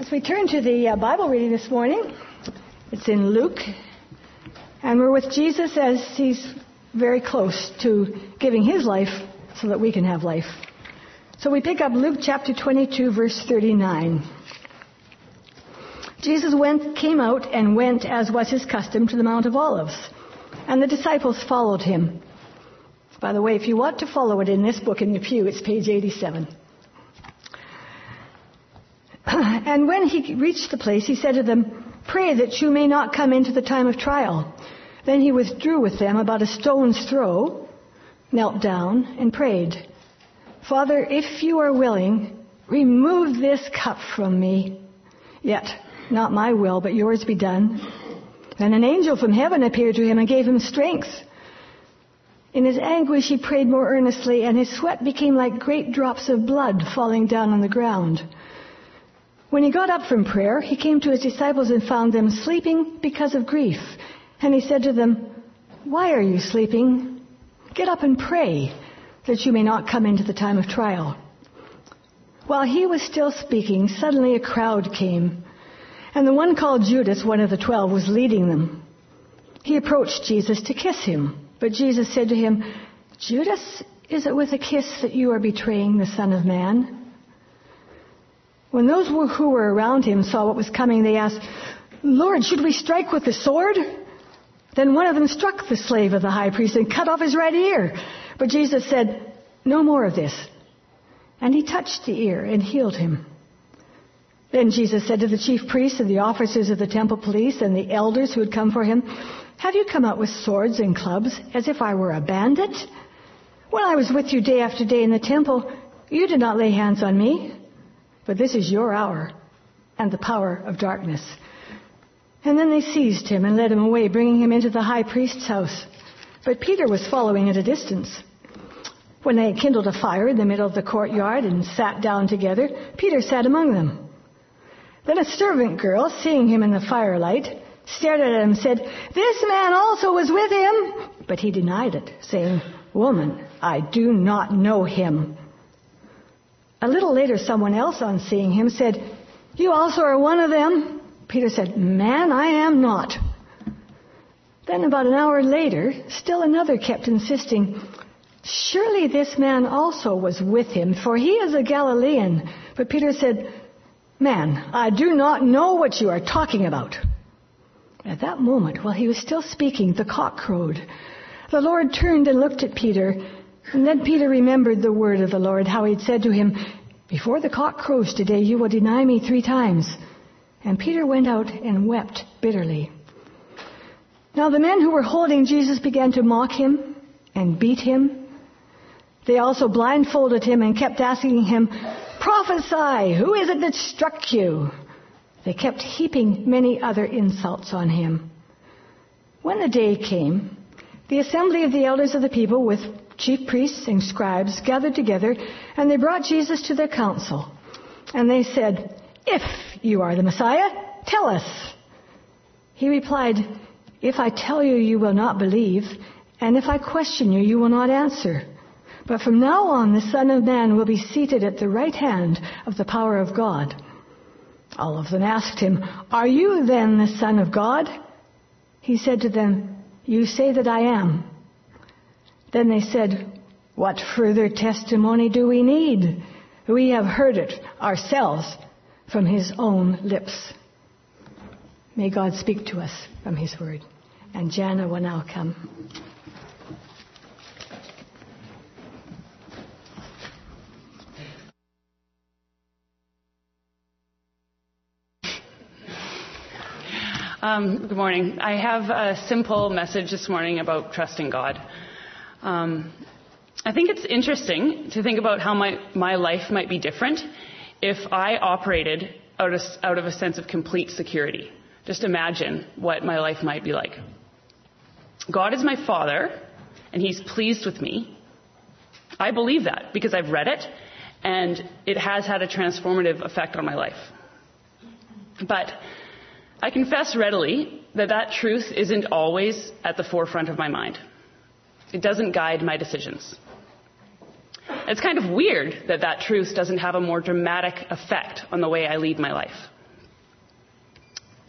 As we turn to the Bible reading this morning, it's in Luke, and we're with Jesus as he's very close to giving his life so that we can have life. So we pick up Luke chapter 22, verse 39. Jesus came out and went, as was his custom, to the Mount of Olives, and the disciples followed him. By the way, if you want to follow it in this book in the pew, it's page 87. And when he reached the place, he said to them, "Pray that you may not come into the time of trial." Then he withdrew with them about a stone's throw, knelt down, and prayed, "Father, if you are willing, remove this cup from me. Yet not my will, but yours be done." Then an angel from heaven appeared to him and gave him strength. In his anguish he prayed more earnestly, and his sweat became like great drops of blood falling down on the ground. When he got up from prayer, he came to his disciples and found them sleeping because of grief. And he said to them, "Why are you sleeping? Get up and pray, that you may not come into the time of trial." While he was still speaking, suddenly a crowd came, and the one called Judas, one of the 12, was leading them. He approached Jesus to kiss him, but Jesus said to him, "Judas, is it with a kiss that you are betraying the Son of Man?" When those who were around him saw what was coming, they asked, "Lord, should we strike with the sword?" Then one of them struck the slave of the high priest and cut off his right ear. But Jesus said, "No more of this." And he touched the ear and healed him. Then Jesus said to the chief priests and the officers of the temple police and the elders who had come for him, "Have you come out with swords and clubs as if I were a bandit? When I was with you day after day in the temple, you did not lay hands on me. But this is your hour and the power of darkness." And then they seized him and led him away, bringing him into the high priest's house. But Peter was following at a distance. When they had kindled a fire in the middle of the courtyard and sat down together, Peter sat among them. Then a servant girl, seeing him in the firelight, stared at him and said, "This man also was with him." But he denied it, saying, "Woman, I do not know him." A little later, someone else, on seeing him, said, "You also are one of them." Peter said, "Man, I am not." Then about an hour later, still another kept insisting, "Surely this man also was with him, for he is a Galilean." But Peter said, "Man, I do not know what you are talking about." At that moment, while he was still speaking, the cock crowed. The Lord turned and looked at Peter. And then Peter remembered the word of the Lord, how he'd said to him, "Before the cock crows today, you will deny me 3 times. And Peter went out and wept bitterly. Now the men who were holding Jesus began to mock him and beat him. They also blindfolded him and kept asking him, "Prophesy, who is it that struck you?" They kept heaping many other insults on him. When the day came, the assembly of the elders of the people with chief priests and scribes gathered together, and they brought Jesus to their council. And they said, "If you are the Messiah, tell us." He replied, "If I tell you, you will not believe, and if I question you, you will not answer. But from now on, the Son of Man will be seated at the right hand of the power of God." All of them asked him, "Are you then the Son of God?" He said to them, "You say that I am." Then they said, "What further testimony do we need? We have heard it ourselves from his own lips." May God speak to us from his word. And Jana will now come. Good morning. I have a simple message this morning about trusting God. I think it's interesting to think about how my life might be different if I operated out of a sense of complete security. Just imagine what my life might be like. God is my Father, and He's pleased with me. I believe that because I've read it, and it has had a transformative effect on my life. But I confess readily that truth isn't always at the forefront of my mind. It doesn't guide my decisions. It's kind of weird that truth doesn't have a more dramatic effect on the way I lead my life.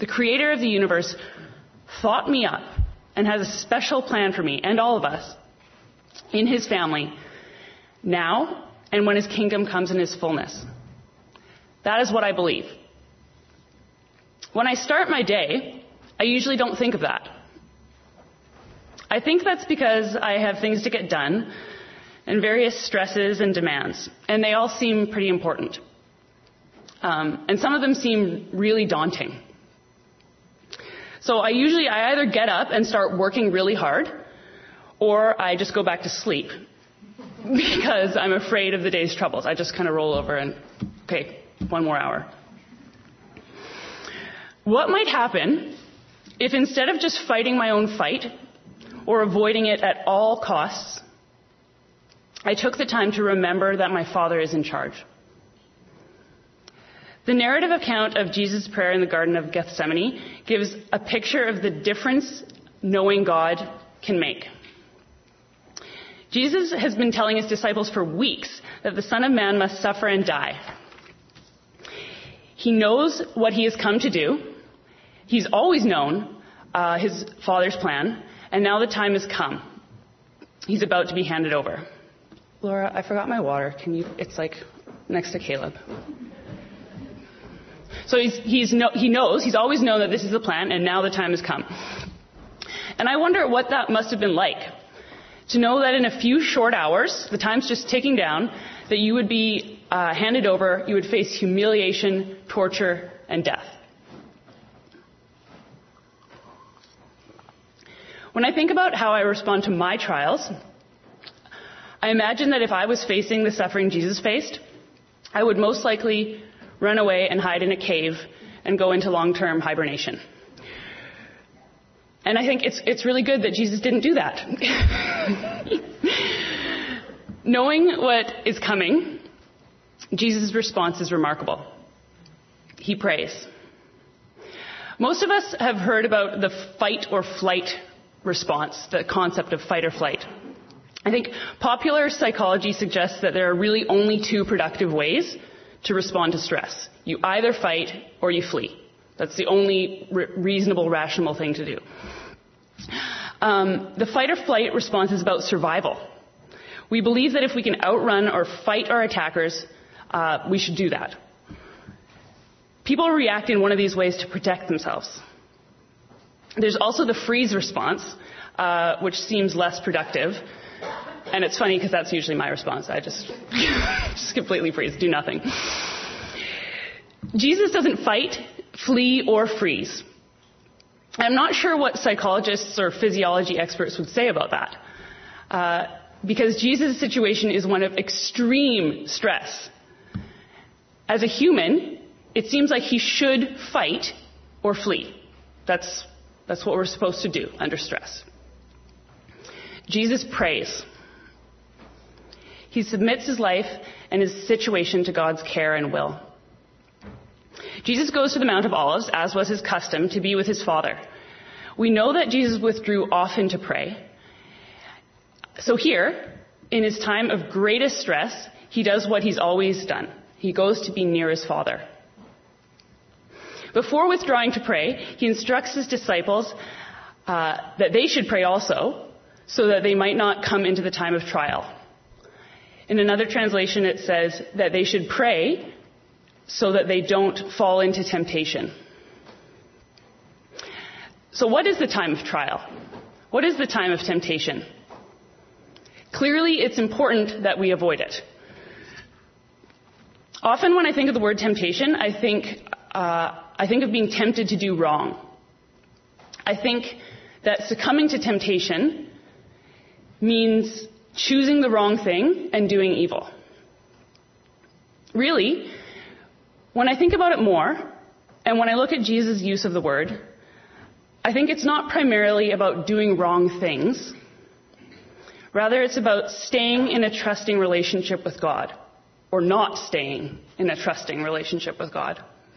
the creator of the universe, thought me up and has a special plan for me and all of us in his family now and when his kingdom comes in his fullness. That is what I believe. When I start my day, I usually don't think of that. I think that's because I have things to get done and various stresses and demands, and they all seem pretty important. And some of them seem really daunting. So I either get up and start working really hard, or I just go back to sleep because I'm afraid of the day's troubles. I just kind of roll over and, okay, one more hour. What might happen if instead of just fighting my own fight or avoiding it at all costs, I took the time to remember that my Father is in charge? The narrative account of Jesus' prayer in the Garden of Gethsemane gives a picture of the difference knowing God can make. Jesus has been telling his disciples for weeks that the Son of Man must suffer and die. He knows what he has come to do. He's always known his Father's plan, and now the time has come. He's about to be handed over. Laura, I forgot my water. It's like next to Caleb. So he's always known that this is the plan, and now the time has come. And I wonder what that must have been like, to know that in a few short hours, the time's just ticking down, that you would be handed over, you would face humiliation, torture, and death. When I think about how I respond to my trials, I imagine that if I was facing the suffering Jesus faced, I would most likely run away and hide in a cave and go into long-term hibernation. And I think it's really good that Jesus didn't do that. Knowing what is coming, Jesus' response is remarkable. He prays. Most of us have heard about the fight or flight response, the concept of fight or flight. I think popular psychology suggests that there are really only two productive ways to respond to stress. You either fight or you flee. That's the only reasonable, rational thing to do. The fight or flight response is about survival. We believe that if we can outrun or fight our attackers, we should do that. People react in one of these ways to protect themselves. There's also the freeze response, which seems less productive. And it's funny because that's usually my response. I just completely freeze, do nothing. Jesus doesn't fight, flee, or freeze. I'm not sure what psychologists or physiology experts would say about that. Because Jesus' situation is one of extreme stress. As a human, it seems like he should fight or flee. That's what we're supposed to do under stress. Jesus prays. He submits his life and his situation to God's care and will. Jesus goes to the Mount of Olives, as was his custom, to be with his Father. We know that Jesus withdrew often to pray. So here, in his time of greatest stress, he does what he's always done. He goes to be near his Father. Before withdrawing to pray, he instructs his disciples that they should pray also, so that they might not come into the time of trial. In another translation, it says that they should pray so that they don't fall into temptation. So what is the time of trial? What is the time of temptation? Clearly, it's important that we avoid it. Often when I think of the word temptation, I think of being tempted to do wrong. I think that succumbing to temptation means choosing the wrong thing and doing evil. Really, when I think about it more, and when I look at Jesus' use of the word, I think it's not primarily about doing wrong things. Rather, it's about staying in a trusting relationship with God, or not staying in a trusting relationship with God.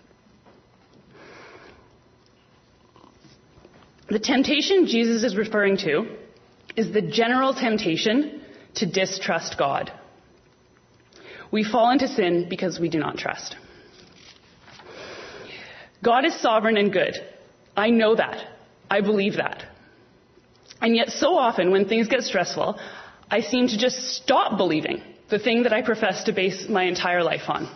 The temptation Jesus is referring to is the general temptation to distrust God. We fall into sin because we do not trust. God is sovereign and good, I know that. I believe that. And yet so often when things get stressful, I seem to just stop believing the thing that I profess to base my entire life on.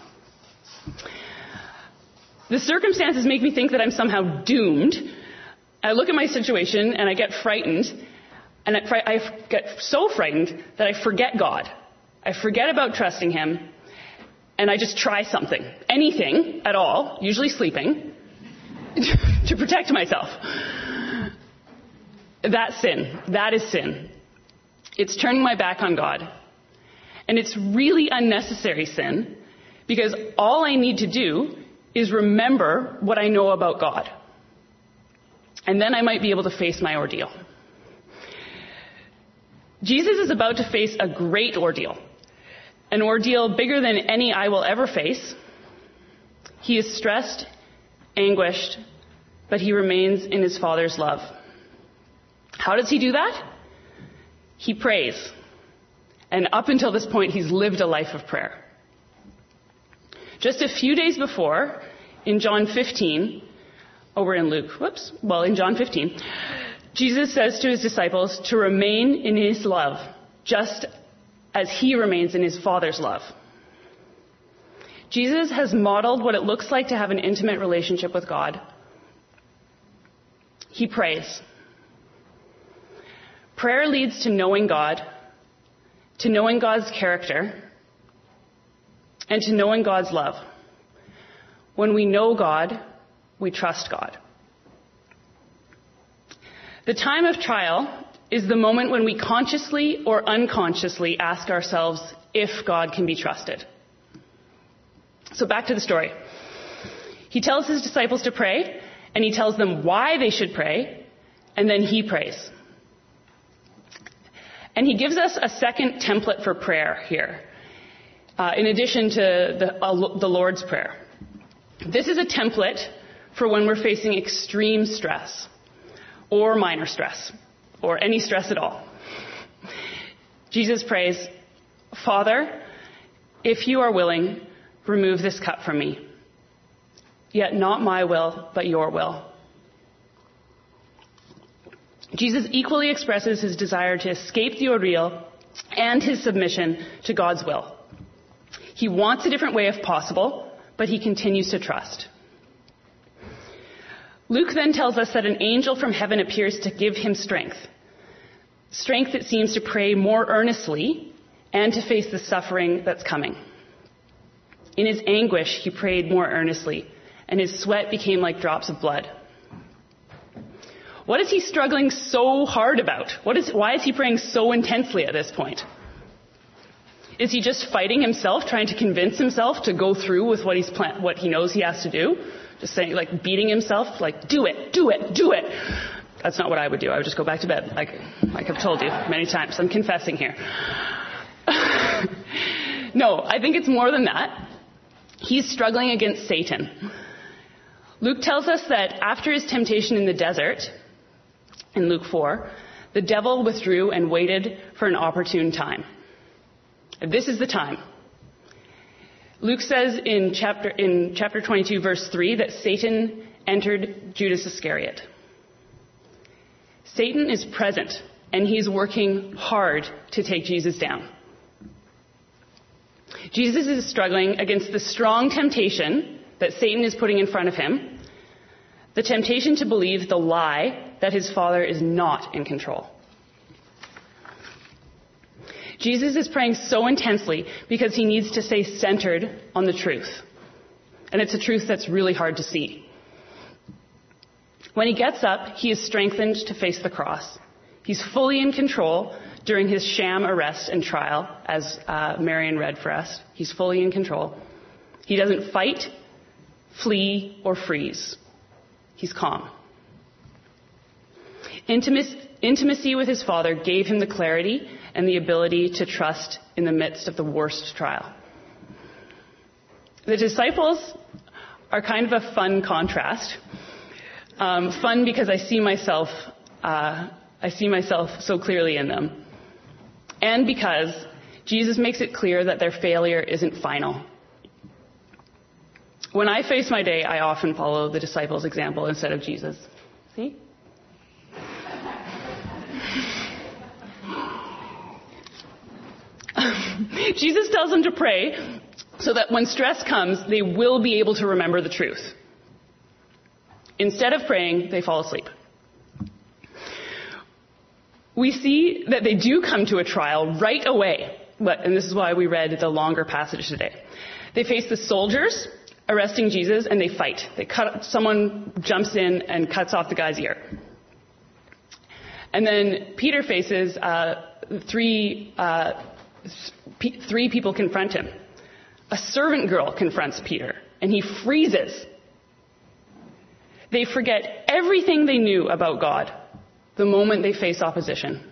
The circumstances make me think that I'm somehow doomed. I look at my situation and I get frightened. And I get so frightened that I forget God. I forget about trusting Him. And I just try something. Anything at all, usually sleeping, to protect myself. That's sin. That is sin. It's turning my back on God. And it's really unnecessary sin, because all I need to do is remember what I know about God. And then I might be able to face my ordeal. Jesus is about to face a great ordeal. An ordeal bigger than any I will ever face. He is stressed, anguished, but he remains in his Father's love. How does he do that? He prays. And up until this point, he's lived a life of prayer. Just a few days before, in John 15, in John 15, Jesus says to his disciples to remain in his love, just as he remains in his Father's love. Jesus has modeled what it looks like to have an intimate relationship with God. He prays. Prayer leads to knowing God, to knowing God's character, and to knowing God's love. When we know God, we trust God. The time of trial is the moment when we consciously or unconsciously ask ourselves if God can be trusted. So back to the story. He tells his disciples to pray, and he tells them why they should pray, and then he prays. And he gives us a second template for prayer here, in addition to the Lord's Prayer. This is a template for when we're facing extreme stress, or minor stress, or any stress at all. Jesus prays, "Father, if you are willing, remove this cup from me. Yet not my will, but your will." Jesus equally expresses his desire to escape the ordeal and his submission to God's will. He wants a different way if possible, but he continues to trust. Luke then tells us that an angel from heaven appears to give him strength. Strength that seems to pray more earnestly and to face the suffering that's coming. In his anguish, he prayed more earnestly, and his sweat became like drops of blood. What is he struggling so hard about? Why is he praying so intensely at this point? Is he just fighting himself, trying to convince himself to go through with what he knows he has to do? Just saying, like beating himself, like, do it, do it, do it. That's not what I would do. I would just go back to bed, like I've told you many times. I'm confessing here. No, I think it's more than that. He's struggling against Satan. Luke tells us that after his temptation in the desert, in Luke 4, the devil withdrew and waited for an opportune time. This is the time. Luke says in chapter 22, verse 3, that Satan entered Judas Iscariot. Satan is present, and he's working hard to take Jesus down. Jesus is struggling against the strong temptation that Satan is putting in front of him, the temptation to believe the lie that his Father is not in control. Jesus is praying so intensely because he needs to stay centered on the truth. And it's a truth that's really hard to see. When he gets up, he is strengthened to face the cross. He's fully in control during his sham arrest and trial, as Marion read for us. He's fully in control. He doesn't fight, flee, or freeze. He's calm. Intimacy with his Father gave him the clarity and the ability to trust in the midst of the worst trial. The disciples are kind of a fun contrast. Fun because I see myself so clearly in them. And because Jesus makes it clear that their failure isn't final. When I face my day, I often follow the disciples' example instead of Jesus. See? Jesus tells them to pray so that when stress comes, they will be able to remember the truth. Instead of praying, they fall asleep. We see that they do come to a trial right away, and this is why we read the longer passage today. They face the soldiers arresting Jesus, and they fight. Someone jumps in and cuts off the guy's ear. And then Peter faces three people confront him. A servant girl confronts Peter, and he freezes. They forget everything they knew about God the moment they face opposition.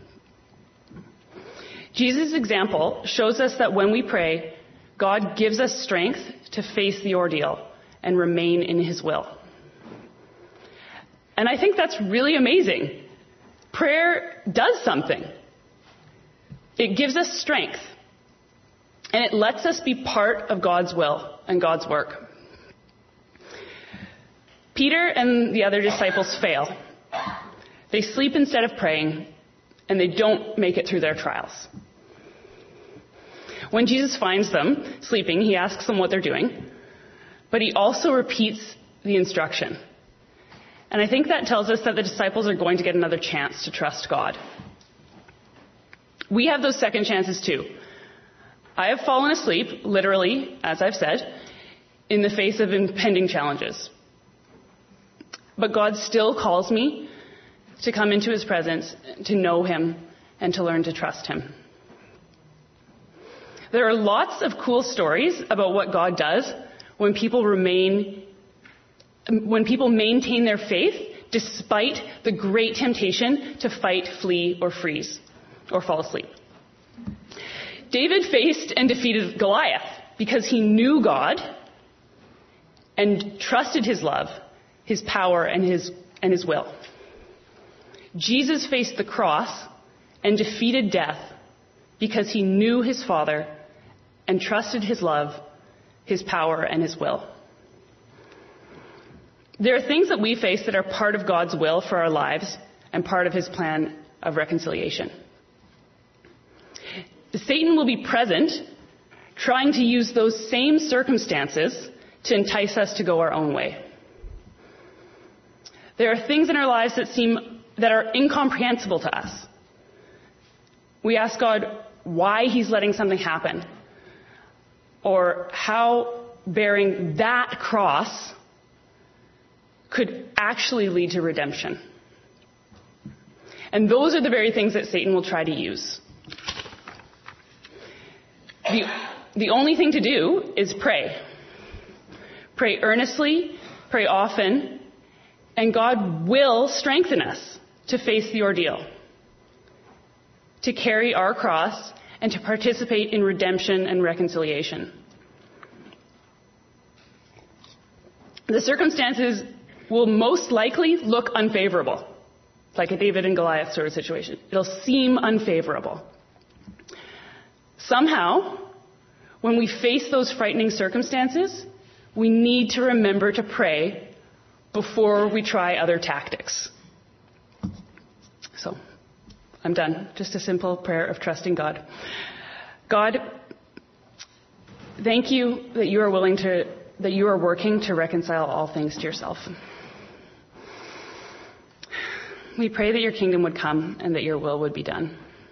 Jesus' example shows us that when we pray, God gives us strength to face the ordeal and remain in his will. And I think that's really amazing. Prayer does something. It gives us strength. And it lets us be part of God's will and God's work. Peter and the other disciples fail. They sleep instead of praying, and they don't make it through their trials. When Jesus finds them sleeping, he asks them what they're doing, but he also repeats the instruction. And I think that tells us that the disciples are going to get another chance to trust God. We have those second chances too. I have fallen asleep, literally, as I've said, in the face of impending challenges. But God still calls me to come into his presence, to know him, and to learn to trust him. There are lots of cool stories about what God does when people maintain their faith despite the great temptation to fight, flee, or freeze, or fall asleep. David faced and defeated Goliath because he knew God and trusted his love, his power, and his will. Jesus faced the cross and defeated death because he knew his Father and trusted his love, his power, and his will. There are things that we face that are part of God's will for our lives and part of his plan of reconciliation. Satan will be present, trying to use those same circumstances to entice us to go our own way. There are things in our lives that are incomprehensible to us. We ask God why he's letting something happen, or how bearing that cross could actually lead to redemption. And those are the very things that Satan will try to use. The only thing to do is pray. Pray earnestly, pray often, and God will strengthen us to face the ordeal, to carry our cross, and to participate in redemption and reconciliation. The circumstances will most likely look unfavorable, like a David and Goliath sort of situation. It'll seem unfavorable. Somehow, when we face those frightening circumstances, we need to remember to pray before we try other tactics. So, I'm done. Just a simple prayer of trusting God. God, thank you that you are working to reconcile all things to yourself. We pray that your kingdom would come and that your will would be done.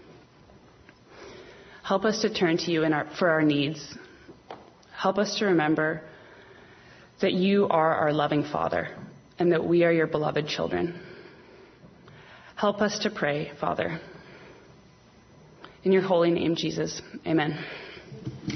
Help us to turn to you for our needs. Help us to remember that you are our loving Father and that we are your beloved children. Help us to pray, Father. In your holy name, Jesus. Amen.